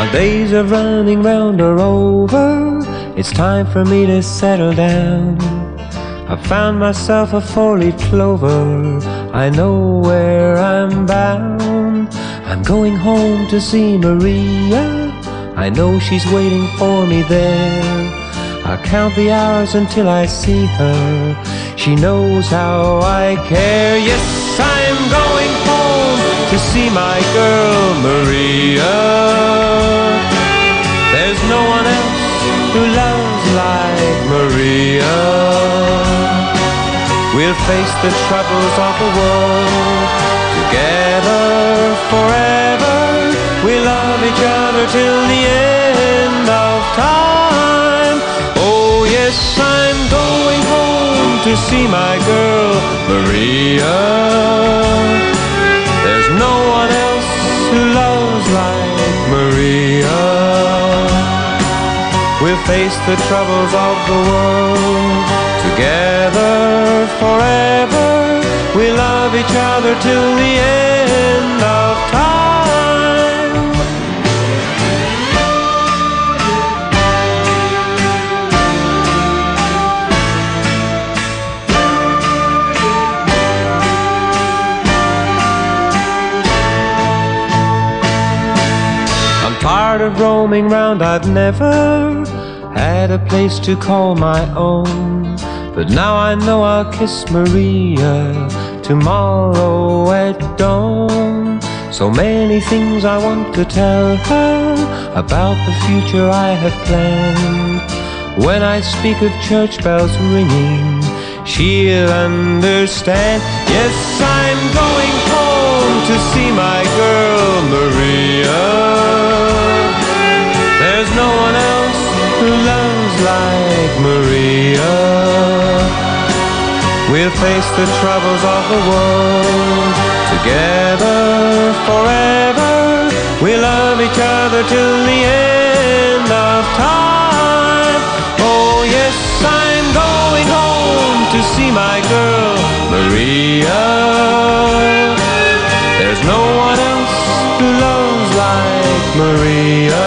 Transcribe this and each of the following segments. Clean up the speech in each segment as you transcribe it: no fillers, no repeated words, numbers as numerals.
days of running round are over. It's time for me to settle down. I've found myself a four-leaf clover. I know where I'm bound. I'm going home to see Maria. I know she's waiting for me there. I'll count the hours until I see her. She knows how I care. Yes, I'm going home to see my girl Maria. There's no one else who loves like Maria. We'll face the troubles of the world together forever. We'll love each other till the end of time. Oh yes, I'm going home to see my girl Maria. There's no one else who loves like Maria. We'll face the troubles of the world together forever. We'll love each other till the end of time. I'm tired of roaming round. I've never had a place to call my own, but now I know I'll kiss Maria tomorrow at dawn. So many things I want to tell her about the future I have planned. When I speak of church bells ringing, she'll understand. Yes, I'm going home to see my girl Maria. There's no one else who loves like Maria. We'll face the troubles of the world together forever. We'll love each other till the end of time. Oh yes, I'm going home to see my girl Maria. There's no one else who loves like Maria.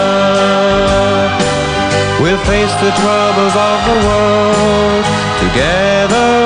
We'll face the troubles of the world together